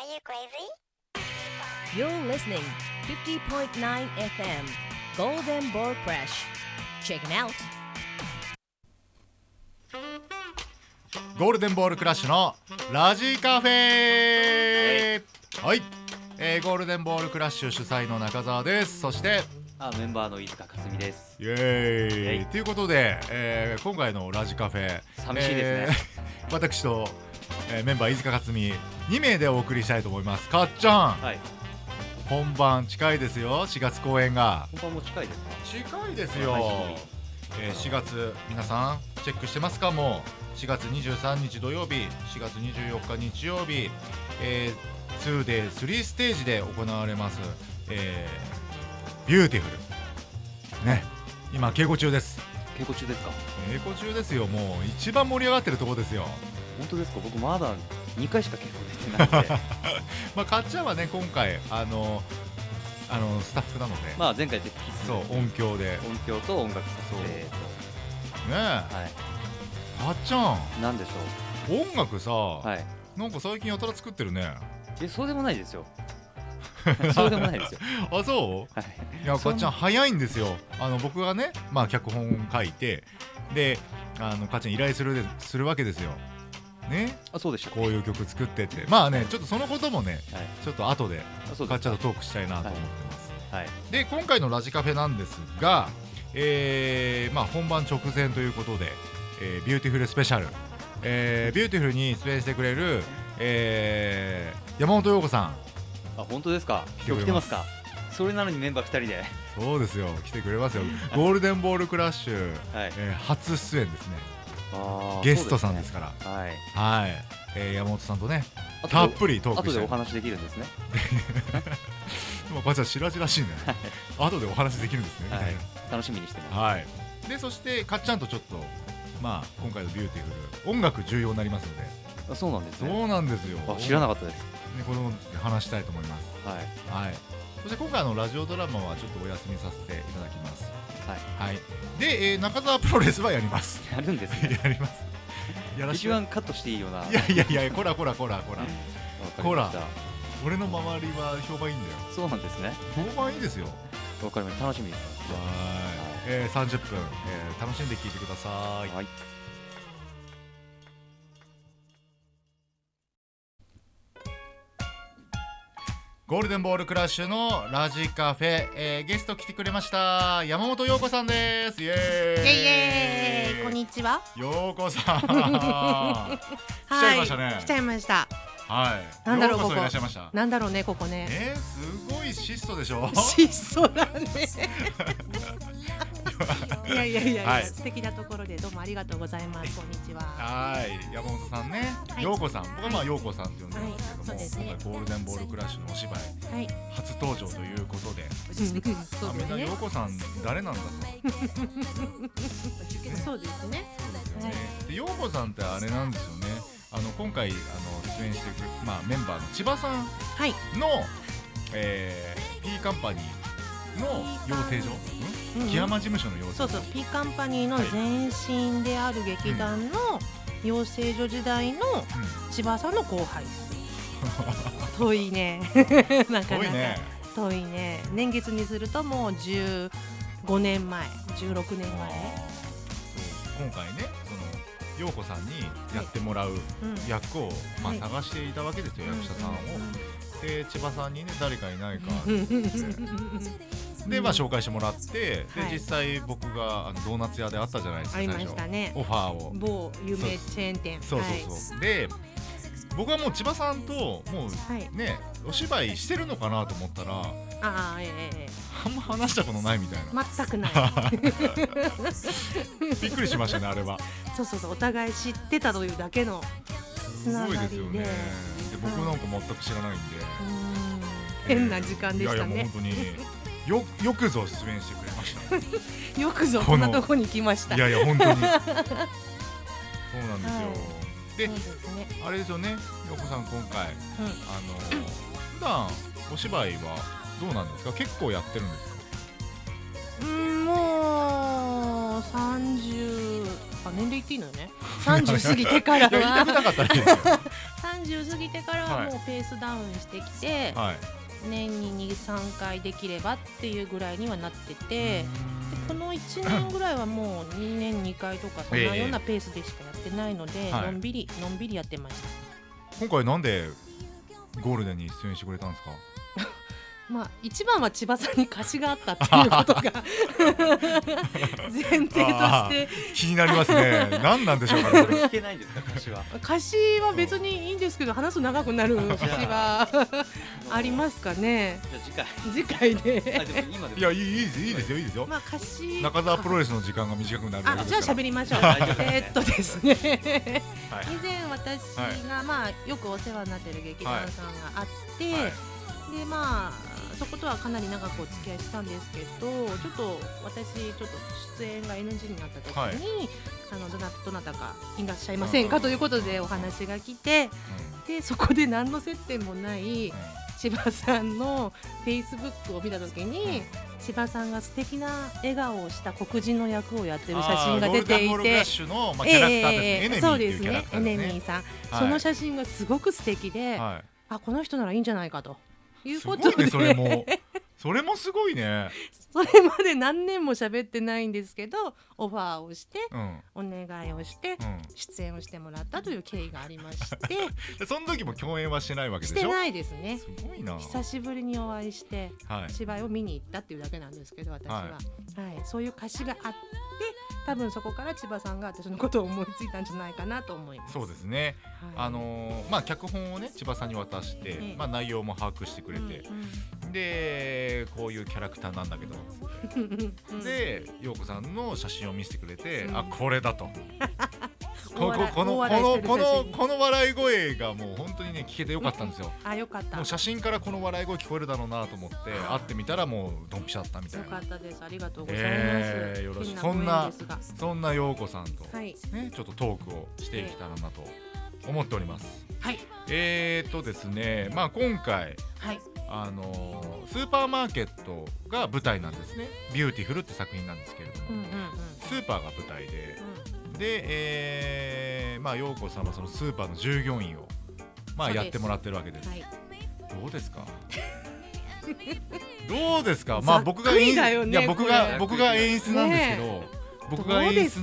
you crazy? You're listening 50.9 FM Golden Ball Crush. Check it out. ゴールデンボールクラッシュのラジカフェ、はい、ゴールデンボールクラッシュ主催の中澤です。そしてメンバーの飯塚克美です。 イエーイということで、今回のラジカフェ寂しいですね、 私と、メンバー飯塚克美2名でお送りしたいと思います。かっちゃん、 はい、 本番近いですよ。4月公演が本番も近いですか？ 近いですよ、4月皆さんチェックしてますか？もう4月23日土曜日、4月24日日曜日、2day 3ステージで行われます、ビューティフルね、今稽古中です。 稽古中ですか？ 稽古中ですよ。もう一番盛り上がってるところですよ。 本当ですか？僕まだ2回しか稽古出てないんでまあかっちゃんはね今回スタッフなので、 まあ前回でそう音響で音響と音楽撮影とねえ、 はい、 かっちゃんなんでしょ音楽さ、 う、はい、 なんか最近やたら作ってるね。 そうでもないですよそうでもないですよあ、そう、 はい、 いやかっちゃん早いんですよ。僕がね、まあ脚本書いてでかっちゃん依頼するわけですよね。 あ、そうでした。 こういう曲作ってってまあね、ちょっとそのこともね、はい、ちょっと後でかっちゃんとトークしたいなと思ってます、はいはい、で今回のラジカフェなんですが、まあ本番直前ということで、ビューティフルスペシャル、ビューティフルに出演してくれる、山本陽子さん。 あ、本当ですか？今日来てますか？それなのにメンバー2人で。 そうですよ、来てくれますよゴールデンボールクラッシュ、はい、初出演ですね。ゲストさんですから、はい、はい、山本さんとねたっぷりトークして後でお話できるんですねでもかっちゃん白々しいね後でお話できるんですね、はい、 楽しみにしてます、 はい、でそしてかっちゃんとちょっとまあ今回のビューティフル音楽重要になりますので。 あ、そうなんですね。 そうなんですよ。 あ、知らなかったですね。 この話したいと思います。はい、はい、そして今回ラジオドラマはちょっとお休みさせていただきます。はい、はい、で、中澤プロレスはやります。 やるんですねやります。やらし一番カットしていいような。 いやこら俺の周りは評判いいんだよ。 そうなんですね。 評判いいですよ。 わかりました。楽しみです。 はい、30分、楽しんで聞いてください。はい、ゴールデンボールクラッシュのラジカフェ、ゲスト来てくれました山本陽子さんです。イエーイ、 イエーイ、こんにちは。 陽子さん来ちゃいましたね。 来ちゃいました。はい。なんだろう、ここ。いらっしゃいました。なんだろうね、ここね。 すごい質素でしょ。 質素だねいや、 はい、 素敵なところでどうもありがとうございます。こんにちは。 はい、山本さんね、陽子さん、僕はまあ陽子さんって呼んでますけども、今回ゴールデンボールクラッシュのお芝居、初登場ということで、みんな陽子さん誰なんだと。 そうですね。 で陽子さんってあれなんですよね。今回出演してくる、まあ、メンバーの千葉さんの、P カンパニーの養成所、木山事務所の養成所、 そう P カンパニーの前身である劇団の養成所時代の千葉さんの後輩です、遠いねなかなか遠いね。年月にするともう15年前16年前。 今回ね、陽子さんにやってもらう役を、まあ、探していたわけですよ、役者さんを。で千葉さんにね誰かいないかで、まあ、紹介してもらって、で実際僕がドーナツ屋であったじゃないですか。 ありましたね、 オファーを。 某有名チェーン店。 そう、で僕はもう千葉さんともうね、お芝居してるのかなと思ったら、あんま話したことないみたいな。 全くないびっくりしましたね、あれは。 そうお互い知ってたというだけのつながりで。すごいですよね。 で僕なんか全く知らないんで、 変な時間でしたね。 いや本当によくぞ出演してくれましたよくぞこんなとこに来ました。 いや本当にそうなんですよ。で、あれですよね、陽子さん今回、普段お芝居はどうなんですか？結構やってるんですか？ もう30、年齢言っていいのよね。30過ぎてからはやりたくなかったらいいですよ 30過ぎてからはもうペースダウンしてきて、はい、年に 2,3 回できればっていうぐらいにはなってて、でこの1年ぐらいはもう2年2回とかそんなようなペースでしかやってないので、のんびりやってました。 今回なんでゴールデンに出演してくれたんですか？ まあ、一番は千葉さんに貸しがあったっていうことが前提として気になりますね。何なんでしょうかね。 聞けないんですか？貸しは。 貸しは別にいいんですけど、話す長くなる節はありますかね。 じゃあ次回で。 いや、いいですよ。 まあ貸し中澤プロレスの時間が短くなるわけですから。 じゃあ喋りましょう。ですね、以前私がまあよくお世話になっている劇団さんがあって、でまあそことはかなり長くお付き合いしたんですけど、ちょっと出演が NG になった時に、どなたかいらっしゃいませんかということでお話が来て、でそこで何の接点もない千葉さんの Facebook を見た時に、千葉さんが素敵な笑顔をした黒人の役をやってる写真が出ていて、 ゴールデンボールフラッシュのキャラクターですね。 そうですね、エネミーさん、その写真がすごく素敵で、この人ならいいんじゃないかということで、 それもすごいね。 それまで何年も喋ってないんですけど、オファーをして、お願いをして、出演をしてもらったという経緯がありましてその時も共演はしてないわけでしょ？ してないですね。 すごいな。 久しぶりにお会いして、芝居を見に行ったっていうだけなんですけど、私は、そういう歌詞があって、多分そこから千葉さんが私のことを思いついたんじゃないかなと思います。 そうですね、脚本をね千葉さんに渡して、内容も把握してくれて、でこういうキャラクターなんだけどで陽子さんの写真を見せてくれて、これだとこの笑い声がもう本当にね聞けてよかったんですよ。 よかった。 もう写真からこの笑い声聞こえるだろうなと思って会ってみたらもうドンピシャだったみたいな。 よかったです。ありがとうございます。 よろしく。そんな陽子さんと、ちょっとトークをしていけたらなと思っております。ですね、今回、スーパーマーケットが舞台なんですね。ビューティフルって作品なんですけれども、スーパーが舞台で、陽子さんはそのスーパーの従業員をやってもらってるわけです。どうですか？どうですか？僕が演出なんですけど、どうです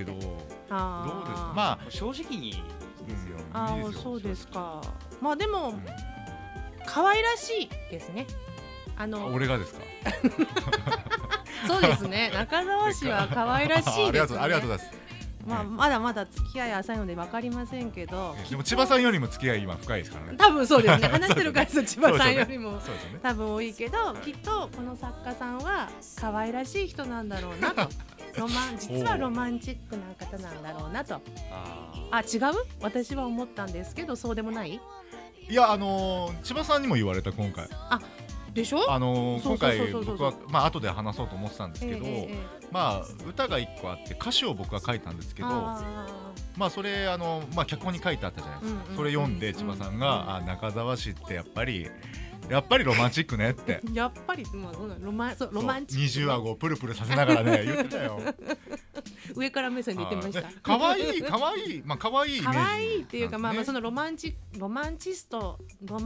か？ 正直にですよ。 そうですか。でも可愛らしいですね。 俺がですか？ そうですね。中澤氏は可愛らしいですね。 ありがとうございます。 まだまだ付き合い浅いので分かりませんけど、 でも千葉さんよりも付き合い今深いですからね。 多分そうですね。話してる回数千葉さんよりも多分多いけど、きっとこの作家さんは可愛らしい人なんだろうなと。実はロマンチックな方なんだろうなと。違う？私は思ったんですけど、そうでもない？ いや、千葉さんにも言われた今回。 でしょ？ 今回僕は後で話そうと思ってたんですけど、歌が1個あって歌詞を僕は書いたんですけど、それ脚本に書いてあったじゃないですか。それ読んで千葉さんが中澤氏ってやっぱりロマンチックねってやっぱりロマンチック、 二重顎をプルプルさせながらね言ってたよ。 上から目線で言ってました。 可愛いイメージ。 可愛いっていうか、そのロマンチスト、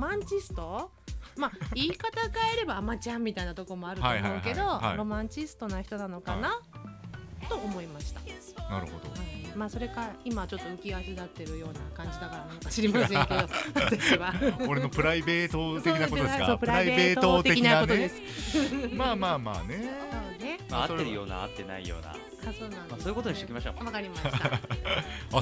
言い方変えればアマちゃんみたいなとこもあると思うけど、ロマンチストな人なのかなと思いました。 なるほど。 それか今ちょっと浮き足立ってるような感じだからなんか知りませんけど、私は俺のプライベート的なことですか？プライベート的なことです。まあね。 合ってるような合ってないような。そういうことにしておきましょう。 わかりました。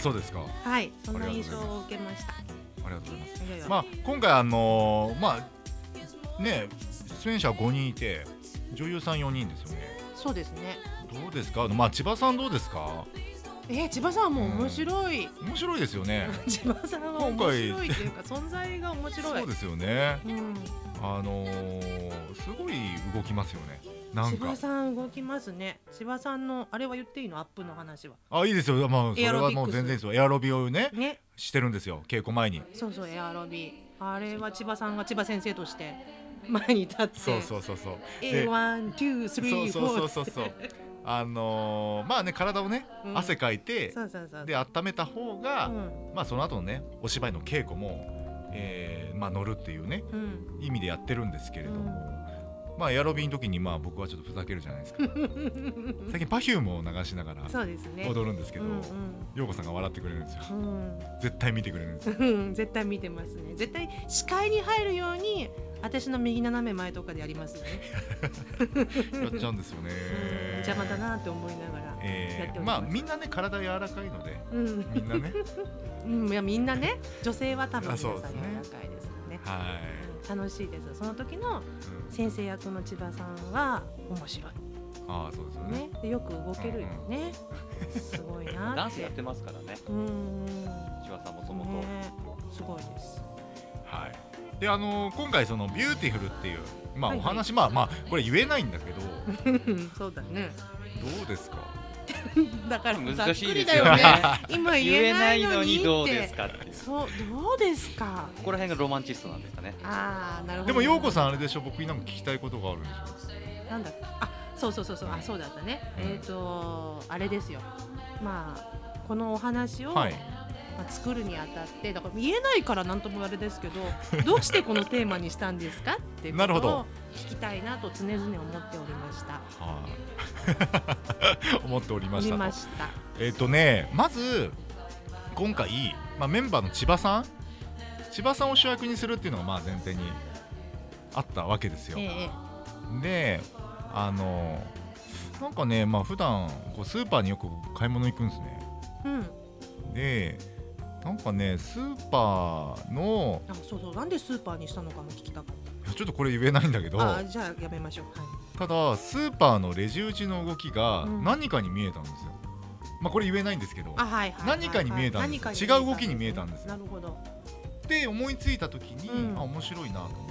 そうですか。 はい、そんな印象を受けました。 ありがとうございます。今回出演者は5人いて女優さん4人ですよね。そうですね。どうですか？千葉さんどうですか？ 千葉さんも面白い。 面白いですよね。 千葉さんは面白いっていうか存在が面白い。 そうですよね。すごい動きますよね。 千葉さん動きますね。千葉さんのあれは言っていいの？アップの話は。 いいですよ。それはもう全然いいですよ。エアロビをねしてるんですよ。稽古前に。そうエアロビ。あれは千葉さんが千葉先生として前に立って。そう。1、2、3、4。体をね汗かいてで温めた方がその後のねお芝居の稽古も乗るっていうね、意味でやってるんですけれども、エアロビの時に僕はちょっとふざけるじゃないですか最近 Perfume を流しながら踊るんですけど、陽子さんが笑ってくれるんですよ、絶対見てくれるんですよ絶対見てますね。絶対視界に入るように私の右斜め前とかでやりますよねやっちゃうんですよね、 邪魔だなって思いながらやっております。 みんなね体柔らかいので、みんなねいやみんなね、女性は多分皆さん柔らかいですよね。楽しいです。その時の先生役の千葉さんは面白い。 そうですよね。 でよく動けるよね。すごいなって。 ダンスやってますからね。千葉さんもともとすごいです。 はい。で今回そのビューティフルっていうお話、これ言えないんだけどそうだね。 どうですかだから難しいですよね今言えないのにどうですかっていう。 そうどうですか。 ここら辺がロマンチストなんですかね。 なるほど。 でも陽子さんあれでしょ、僕になんか聞きたいことがあるんでしょ。 なんだっけ。そうそうだったね。あれですよ。このお話を、作るにあたって、だから言えないからなんともあれですけどどうしてこのテーマにしたんですかってことを聞きたいなと常々思っておりました。 思っておりましたと。 まず今回、メンバーの千葉さんを主役にするっていうのが前提にあったわけですよ。でなんかね、普段スーパーによく買い物行くんですね。でなんかねスーパーのなんでスーパーにしたのかも聞きたかった。 ちょっとこれ言えないんだけど、 じゃあやめましょう。 ただスーパーのレジ打ちの動きが何かに見えたんですよ。これ言えないんですけど、何かに見えたんです。違う動きに見えたんですよ。 なるほど。 で思いついた時に、面白いなと思って、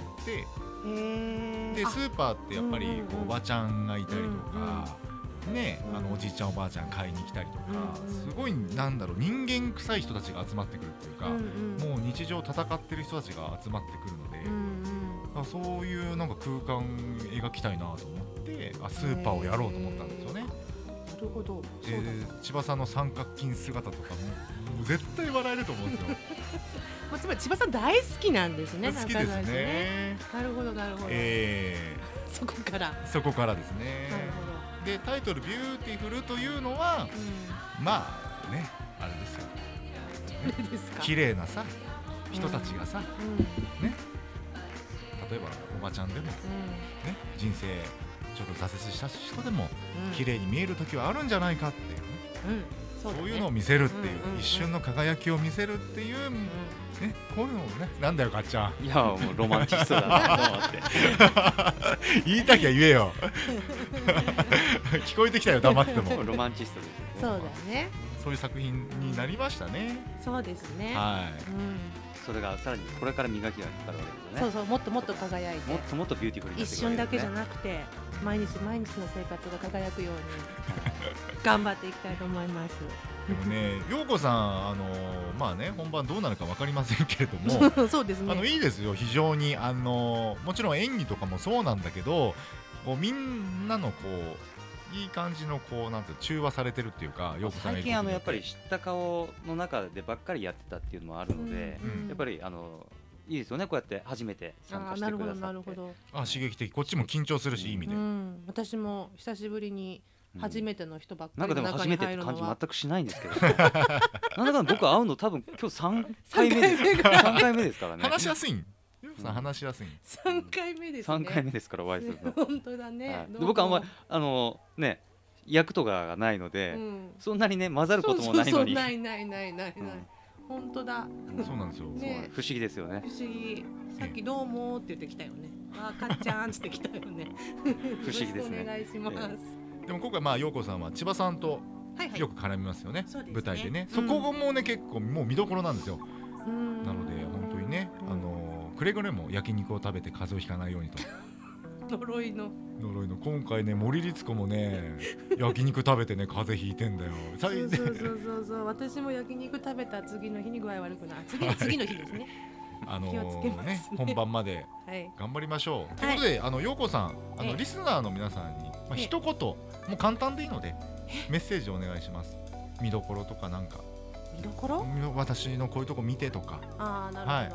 でスーパーってやっぱりおばちゃんがいたりとか、おじいちゃんおばあちゃん買いに来たりとか、すごい人間臭い人たちが集まってくるっていうか、もう日常戦ってる人たちが集まってくるので、そういうなんか空間描きたいなと思ってスーパーをやろうと思ったんですよね。 なるほど。 千葉さんの三角筋姿とかも絶対笑えると思うんですよつまり千葉さん大好きなんですね。 好きですね。 なるほどなるほど。そこからですね。 なるほど。 でタイトルビューティフルというのは、あれですよ、綺麗な人たちが例えばおばちゃんでも、人生ちょっと挫折した人でも、綺麗に見える時はあるんじゃないかっていうね、そういうのを見せるっていう、一瞬の輝きを見せるっていう、こういうのをね、なんだよかっちゃん。 いやもうロマンチストだなと思って言いたきゃ言えよ聞こえてきたよ黙っててもロマンチストですね。 そうだね。 そういう作品になりましたね。 そうですね。 それがさらにこれから磨きがかかるわけですよね。 そうもっともっと輝いて、 もっとビューティフルになって一瞬だけじゃなくて毎日の生活が輝くように頑張っていきたいと思います。 でもね、陽子さん本番どうなるか分かりませんけれどもそうですね。 いいですよ、非常にもちろん演技とかもそうなんだけど、みんなのいい感じのなんて中和されてるっていうか、陽子さん最近やっぱり知った顔の中でばっかりやってたっていうのもあるので、やっぱりいいですよね、こうやって初めて参加してくださって。 なるほど。 刺激的、こっちも緊張するし、いい意味で。 私も久しぶりに初めての人ばっかりの中に入るのは、 なんかでも初めてって感じ全くしないんですけどなんだか僕会うの多分今日3回目ですからね。 話しやすいん話しやすい 3回目ですね。 3回目ですからお会いするの本当だね。 僕あんま役とかがないので、そんなにね混ざることもないのに。 ない本当だ。 そうなんですよ。 不思議ですよね。 不思議。さっきどうもって言ってきたよね。かっちゃんって来たよね。 不思議ですね。 お願いします。 でも今回陽子さんは千葉さんとよく絡みますよね。舞台でね。そこもね結構もう見どころなんですよ。なので本当にねくれぐれも焼肉を食べて風邪をひかないようにと。 呪いの今回ね森律子もね焼肉食べてね風邪ひいてんだよ。 そう私も焼肉食べた次の日に具合悪くなる。次の日ですね。 本番まで頑張りましょう。ということで陽子さんリスナーの皆さんに一言もう簡単でいいのでメッセージをお願いします。見どころとかなんか。 見どころ？ 私のこういうとこ見てとか。 なるほど。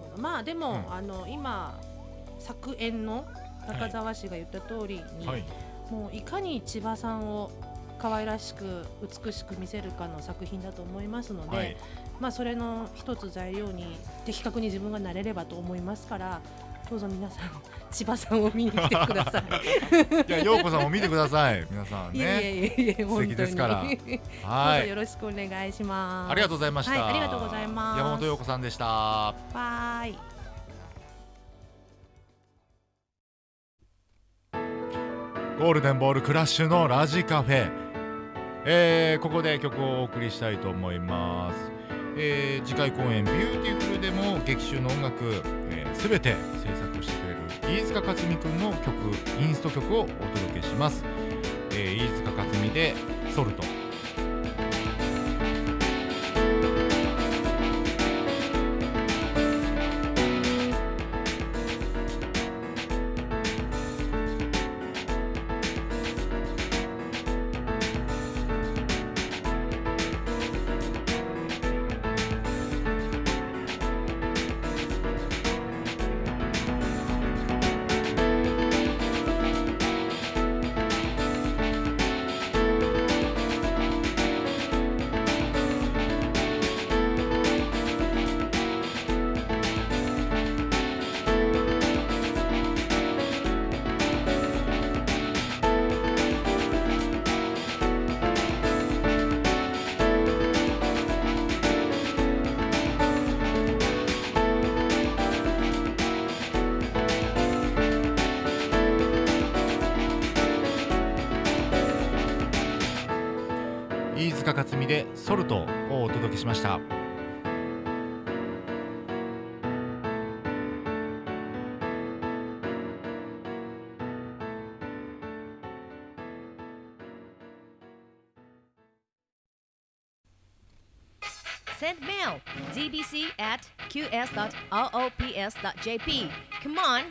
まあでも、今作演の中澤氏が言った通りに、もういかに千葉さんを可愛らしく美しく見せるかの作品だと思いますので、まあそれの一つ材料に的確に自分がなれればと思いますから、どうぞ皆さん千葉さんを見に来てください。 いや、陽子さんも見てください。皆さんね。 いえ素敵ですから。 はい。よろしくお願いします。 ありがとうございました。 ありがとうございます。 山本陽子さんでした。 バイ。 ゴールデンボールクラッシュのラジカフェ、ここで曲をお送りしたいと思います。次回公演ビューティフルでも劇中の音楽すべて制作をしてくれる飯塚克美くんの曲、インスト曲をお届けします。飯塚克美でソルト。飯塚克美でソルトをお届けしました。 Send mail gbc@qs.roops.jp. Come on.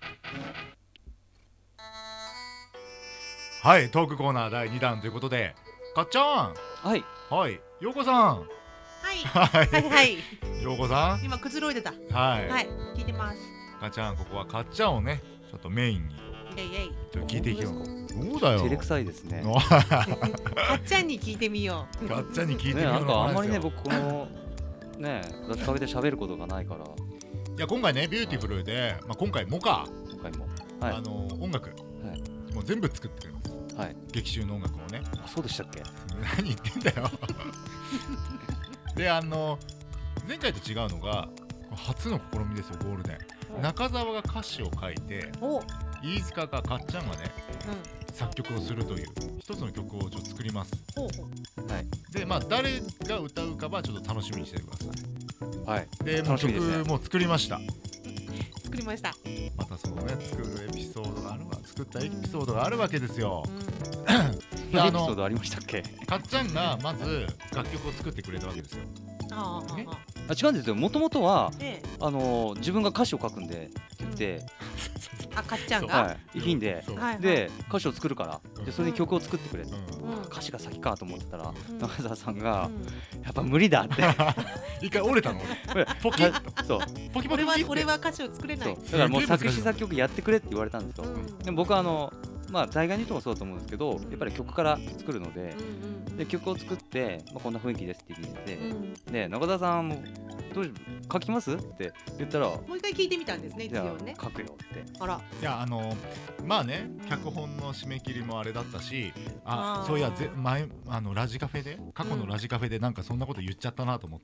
はい、トークコーナー第2弾ということで、かっちゃん。 はい。 はい、陽子さん。 はいはい。 陽子さん。 今くつろいでた。 はい。 聞いてます。 かっちゃん、ここはかっちゃんをね、ちょっとメインに。ちょっと聞いていきよう。そうだよ。 照れくさいですね。 かっちゃんに聞いてみよう。 かっちゃんに聞いてみよう。 なんかあんまりね、僕このね、ラジカフェで喋ることがないから。いや、今回ね、ビューティフルで、まあ今回もか。 今回も。 音楽。もう全部作ってくれます。はい。劇中の音楽をね。 あ、そうでしたっけ？ 何言ってんだよ。で、前回と違うのが初の試みですよ、ゴールデン。中澤が歌詞を書いて、飯塚がかっちゃんがね、作曲をするという一つの曲をちょっと作ります。はい。で、まあ誰が歌うかはちょっと楽しみにしててください。はい。で、もう曲も作りました。 作りました。 またそのね、作るエピソードがあるわ、作ったエピソードがあるわけですよ。 エピソードありましたっけ？ かっちゃんがまず楽曲を作ってくれたわけですよ。 違うんですよ。もともとは自分が歌詞を書くんでって言って、 かっちゃんがいいんで、で歌詞を作るからでそれに曲を作ってくれって、歌詞が先かと思ってたら中澤さんがやっぱ無理だって一回折れたの。ポキッと。そう。ポキポキポキ。 俺は歌詞を作れない。 だからもう作詞作曲やってくれって言われたんですよ。でも僕はまあ大概の人もそうだと思うんですけど、やっぱり曲から作るので、で曲を作って、まあ、こんな雰囲気ですって言って、で中田さんもどう書きますって言ったら、もう一回聞いてみたんですね。一応ね。 書くよって。 あら。 いやまあね、脚本の締め切りもあれだったし、そういやラジカフェで過去のラジカフェでなんかそんなこと言っちゃったなと思って。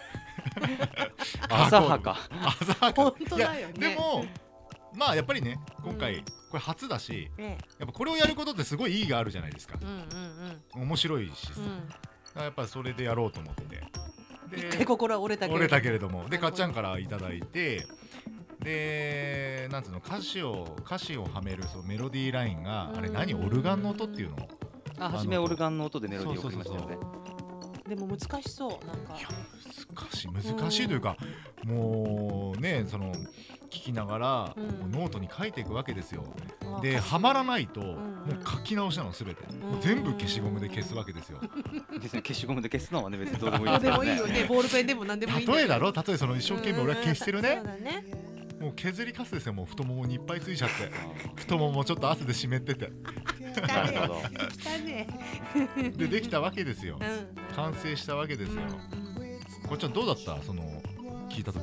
浅はか。 浅はか。本当だよね。 でも。まあやっぱりね、今回これ初だし、やっぱこれをやることってすごい意義があるじゃないですか。面白いしさ、やっぱそれでやろうと思って、 一回心は折れたけれども、 でかっちゃんからいただいて、でなんつうの、歌詞をはめるそのメロディーラインがあれ何、オルガンの音っていうの？ 初めオルガンの音でメロディーを送りましたよね。 でも難しそう。なんかいや難しいというか、もうね、その聞きながら、ノートに書いていくわけですよ。でハマらないと、もう書き直しなのすべて、もう全部消しゴムで消すわけですよ。 ですね、消しゴムで消すのはね別にどうでもいいですよね。どうでもいいよね、ボールペンでも何でもいい。 例えだろ、例えその一生懸命俺は消してるね。もう削りカスですよ、もう太ももにいっぱいついちゃって、太ももちょっと汗で湿っててでできたわけですよ、完成したわけですよ。こっちはどうだった、その聞いた時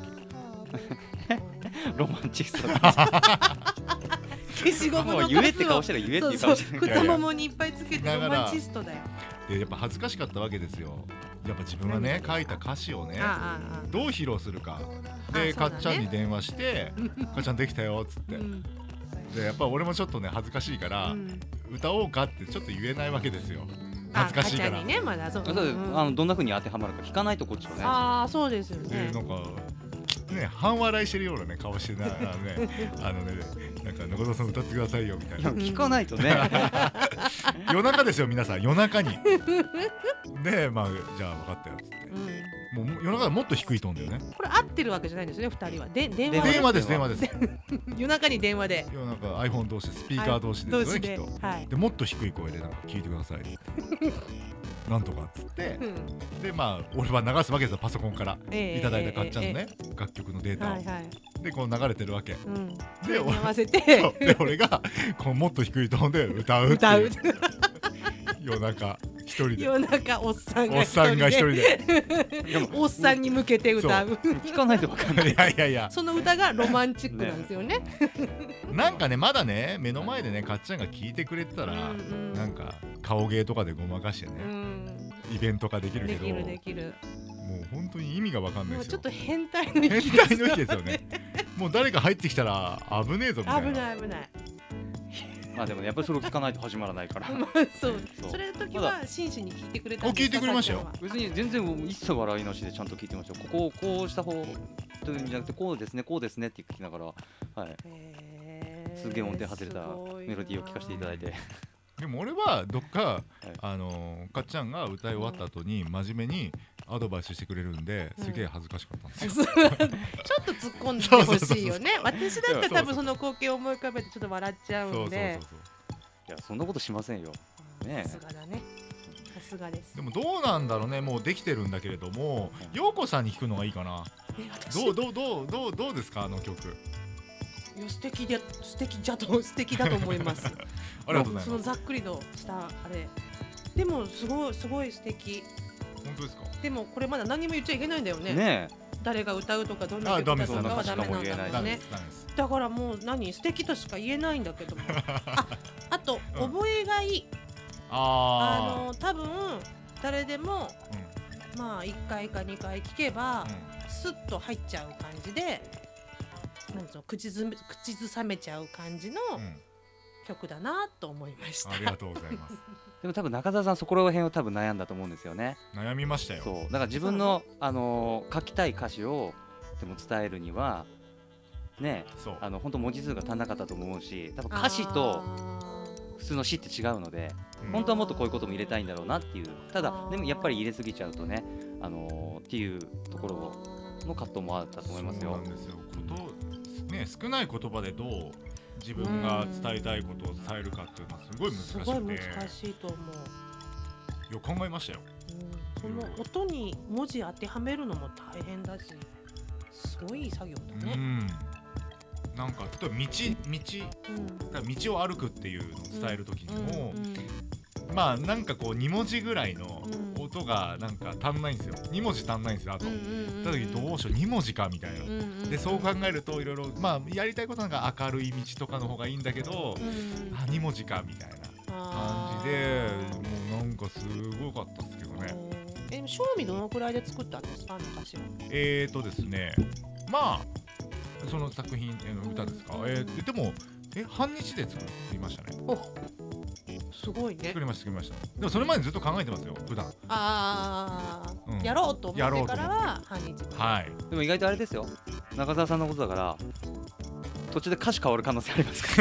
ロマンチスト消しゴムのカスを言えって顔したら言えっていう顔してる。 太ももにいっぱいつけてロマンチストだよ。 でやっぱ恥ずかしかったわけですよ。やっぱ自分がね書いた歌詞をねどう披露するかで、かっちゃんに電話して「かっちゃんできたよ」っつって、でやっぱ俺もちょっとね恥ずかしいから、歌おうかってちょっと言えないわけですよ、恥ずかしいから。 ね、まだそう、 どんな風に当てはまるか聞かないとこっちはね。 ああそうですよね。 なんかね、半笑いしてるようなね顔してながらねなんか中田さん歌ってくださいよみたいな。 聞かないとね夜中ですよ皆さん、夜中にでまあじゃあ分かったよっつって、もう夜中はもっと低いトーンだよね。 これ合ってるわけじゃないんですね、2人は。 電話です夜中に電話で、 夜中 iPhone 同士スピーカー同士ですよね、きっと。でもっと低い声でなんか聞いてくださいなんとかっつって、でまあ俺は流すわけですよ、パソコンからいただいたかっちゃんのね楽曲のデータを。でこう流れてるわけで、 合わせて俺がこうもっと低いトーンで歌うっていう夜中一人で、 夜中おっさんが一人でおっさんに向けて歌う。 聞かないと分かんない。 いやその歌がロマンチックなんですよね。 なんかねまだね目の前でねかっちゃんが聞いてくれてたら、なんか顔芸とかでごまかしてね、イベント化できるけど、 できるもう本当に意味が分かんないですよ。 ちょっと変態の域ですよね。もう誰か入ってきたら危ねえぞみたいな。 危ない。 まあでもねやっぱりそれを聞かないと始まらないから。 それの時は真摯に聞いてくれたんですか。聞いてくれましたよ。 別に全然一切笑いなしでちゃんと聞いてましたよ。こうした方というんじゃなくてこうですねって聞きながら、はい。すげえ音程外れたメロディーを聞かせていただいて。 でも俺はどっかかっちゃんが歌い終わった後に真面目にアドバイスしてくれるんで、すげえ恥ずかしかったんですよ。 ちょっと突っ込んでほしいよね。私だったら多分その光景を思い浮かべてちょっと笑っちゃうんで。 いやそんなことしませんよ。 さすがだね。さすがです。 でもどうなんだろうね、もうできてるんだけれども、陽子さんに聞くのがいいかな。どうですかあの曲。 素敵だと思います。 ありがとうございます。 そのざっくりとしたあれ。でもすごい素敵。 本当ですか。 でもこれまだ何も言っちゃいけないんだよね。 ね。 誰が歌うとかどんな曲だとかはダメなんだもんね。だからもう素敵としか言えないんだけども。あと覚えがいい。多分誰でもまあ1回か2回聞けばスッと入っちゃう感じで。口ずさめちゃう感じの曲だなと思いました。 ありがとうございます。 でも多分中澤さんそこら辺を多分悩んだと思うんですよね。 悩みましたよ。 そうだから自分の書きたい歌詞をでも伝えるにはね、本当文字数が足んなかったと思うし、多分歌詞と普通の詩って違うので、本当はもっとこういうことも入れたいんだろうなっていう。ただでもやっぱり入れすぎちゃうとね、っていうところの葛藤もあったと思いますよ。 そうなんですよ。ね、少ない言葉でどう自分が伝えたいことを伝えるかっていうのはすごい難しくて、 すごい難しいと思う。 よく考えましたよ。 その音に文字当てはめるのも大変だし、すごい作業だね。 なんか例えば道を歩くっていうのを伝えるときにも、まあなんかこう2文字ぐらいの音がなんか足んないんですよ。2文字足んないんですよ。あとた時どうしよう2文字かみたいな。でそう考えるといろいろまあやりたいことなんか明るい道とかの方がいいんだけど、2文字かみたいな感じで、もうなんかすごかったですけどね。 賞味どのくらいで作ったんですか、歌詞は。 ですね、まあその作品の歌ですか。でも半日で作りましたね。 すごいね。 作りました。でもそれまでずっと考えてますよ普段。 やろうと思ってからは半日。 はい。 でも意外とあれですよ。中澤さんのことだから途中で歌詞変わる可能性ありますから。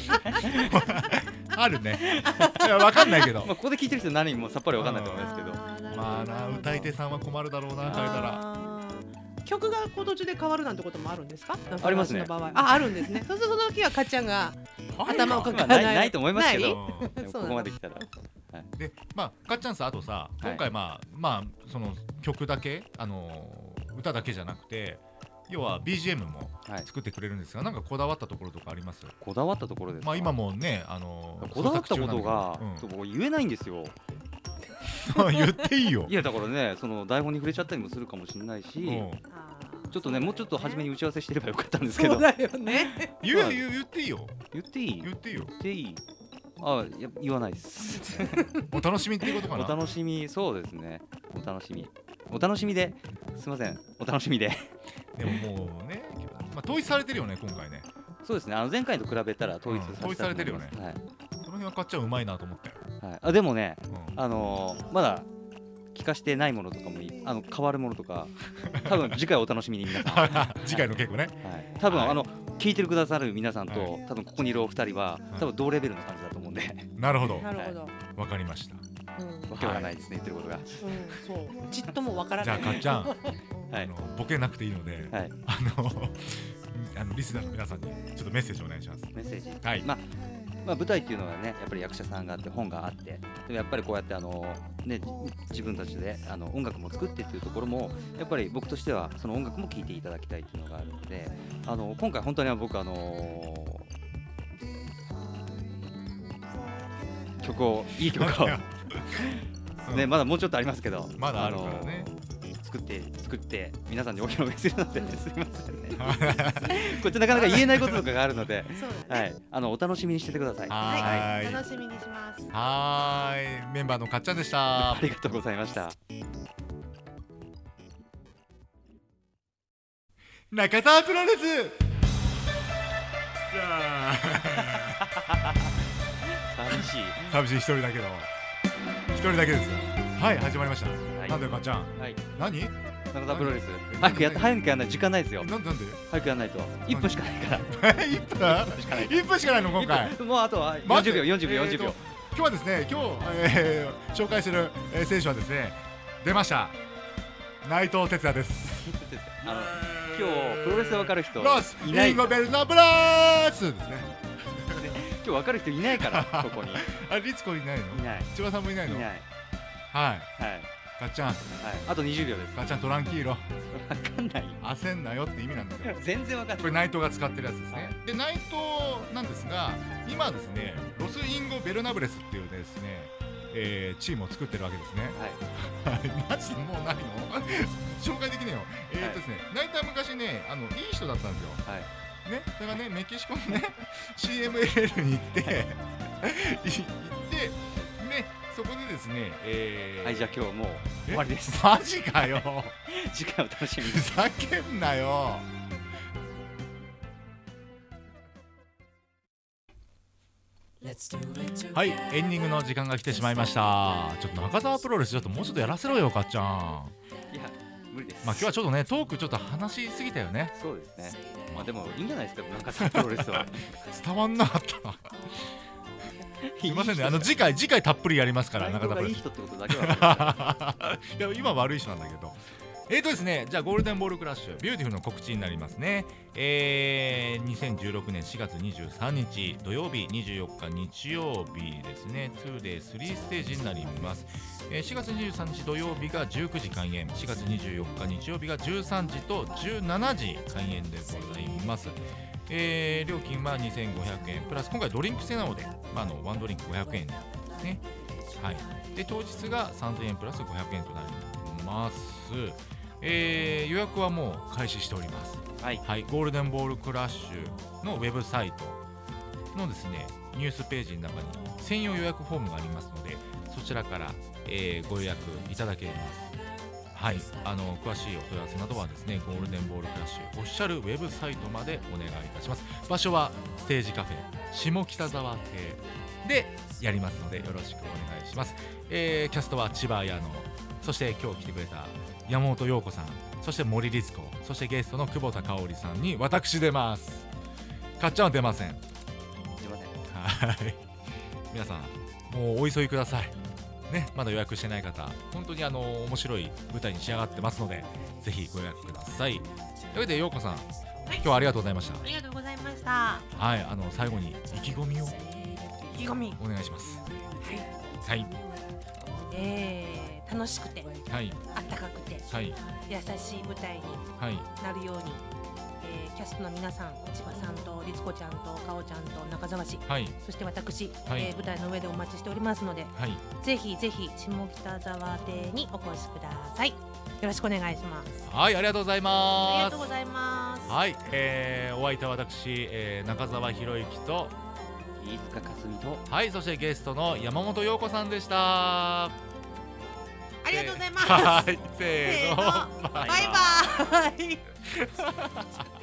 あるね。わかんないけど。 ここで聞いてる人何もさっぱりわかんないと思いますけど。 まあな、歌い手さんは困るだろうな、変えたら。 曲が途中で変わるなんてこともあるんですか？ ありますね。 あるんですね。そうするとその時はかっちゃんが頭を抱えないと思いますけど、ここまで来たら。 でかっちゃんさ、あとさ、今回その曲だけ歌だけじゃなくて、要は BGM も作ってくれるんですが、なんかこだわったところとかあります？ こだわったところですか？ 今もねこだわったことが言えないんですよ。 言っていいよ。 いやだからね、その台本に触れちゃったりもするかもしれないし、ちょっとね、もうちょっと初めに打ち合わせしてればよかったんですけど。 そうだよね。 言っていいよ。 言っていい？ 言っていいよ。 言っていい？言わないです。 お楽しみっていうことかな。 お楽しみ、そうですね。お楽しみで、すみません、お楽しみで。 でももうね、統一されてるよね今回ね。 そうですね。前回と比べたら統一されてるよね。はい。その辺はかっちゃんうまいなと思ったよ。 はい。でもね、まだ聞かしてないものとかも変わるものとか、多分次回お楽しみに皆さん。 次回の結構ね。 多分聞いてくださる皆さんと、多分ここにいるお二人は多分同レベルの感じだと思うんで。 なるほど。 なるほど。 わかりました。 わからないですね、言ってることが。 そう。ちっともわからない。 じゃあかっちゃん、ボケなくていいので、リスナーの皆さんにちょっとメッセージお願いします。 メッセージ。 はい。 舞台っていうのはね、やっぱり役者さんがあって本があって、でもやっぱりこうやって自分たちで音楽も作ってっていうところもやっぱり僕としてはその音楽も聴いていただきたいっていうのがあるので、今回本当に僕いい曲をね、まだもうちょっとありますけど、 まだあるからね。 作って皆さんにお披露目するので、すみませんね。こっちなかなか言えないこととかがあるので、はい、お楽しみにしててください。 はい、楽しみにします。 はい、メンバーのかっちゃんでした。 ありがとうございました。 中澤プロレス。寂しい一人だけど、一人だけですよ。はい、始まりました。なんだよかっちゃん。何？ 中澤プロレス。早くやんない、時間ないですよ。 なんで？ 早くやんないと。1分しかないから。 1分しかないの今回。 もうあとは40秒。 今日はですね、紹介する選手はですね、出ました。内藤哲也です。 今日プロレスで分かる人いない。リンゴベルのブラスですね。 今日分かる人いないからここに。 リツコいないの？ いない。 千葉さんもいないの？ いない。 はい。かっちゃん。 あと20秒です。 かっちゃんトランキーロ。 分かんない。 焦んなよって意味なんですよ。 全然分かんない。 これ内藤が使ってるやつですね。で内藤なんですが、今ですね、ロスインゴベルナブレスっていうですね、チームを作ってるわけですね。はい。マジでもうないの？紹介できねえよ。ですね、内藤は昔ね、いい人だったんですよ。はい。ね、それがね、メキシコのね、CMLL に行って、ね、そこでですね、 じゃあ今日もう終わりです。 マジかよ。 次回お楽しみに。 ふざけんなよ。はい、エンディングの時間が来てしまいました。ちょっと中澤プロレスちょっともうちょっとやらせろよ、かっちゃん。 いや、無理です。 今日はちょっとね、トークちょっと話しすぎたよね。 そうですね。でもいいんじゃないですか、中澤プロレスは。 伝わんなかった。すみませんね、次回たっぷりやりますから。 中澤プロレス。いい人ってことだけは。 いや、今悪い人なんだけど。ですね、じゃあゴールデンボールクラッシュビューティフルの告知になりますね。2016年4月23日土曜日、24日日曜日ですね、2day 3ステージになります。4月23日土曜日が19時開演、4月24日日曜日が13時と17時開演でございます。料金は2500円プラス今回ドリンク制なので、ワンドリンク500円ですね。はい。で当日が3000円プラス500円となります。予約はもう開始しております。はい、はい、ゴールデンボールクラッシュのウェブサイトのですね、ニュースページの中に専用予約フォームがありますので、そちらから、ご予約いただけます。はい、詳しいお問い合わせなどはですね、ゴールデンボールクラッシュオフィシャルウェブサイトまでお願いいたします。場所はステージカフェ下北沢亭でやりますのでよろしくお願いします。キャストは千葉屋の、そして今日来てくれた山本陽子さん、そして森律子、そしてゲストの久保田香織さんに私出ます。かっちゃんは出ません。 出ません。 はい。皆さんもうお急ぎください。 ね、まだ予約してない方、本当に面白い舞台に仕上がってますので、ぜひご予約ください。というわけで、ようこさん、今日はありがとうございました。 ありがとうございました。 はい、最後に意気込みをお願いします。はい。 楽しくて、 はい、 あったかくて、 はい、 優しい舞台になるように、キャストの皆さん、千葉さんと律子ちゃんとかおちゃんと中澤氏、 はい、 そして私、 はい、 舞台の上でお待ちしておりますので、はい、ぜひぜひ下北沢邸にお越しください。よろしくお願いします。 はい、ありがとうございます。 ありがとうございます。 はい、お相手は私、中澤博之と飯塚克美と、 はい、そしてゲストの山本陽子さんでした。 ありがとうございます。 はい、せーの、 バイバイ。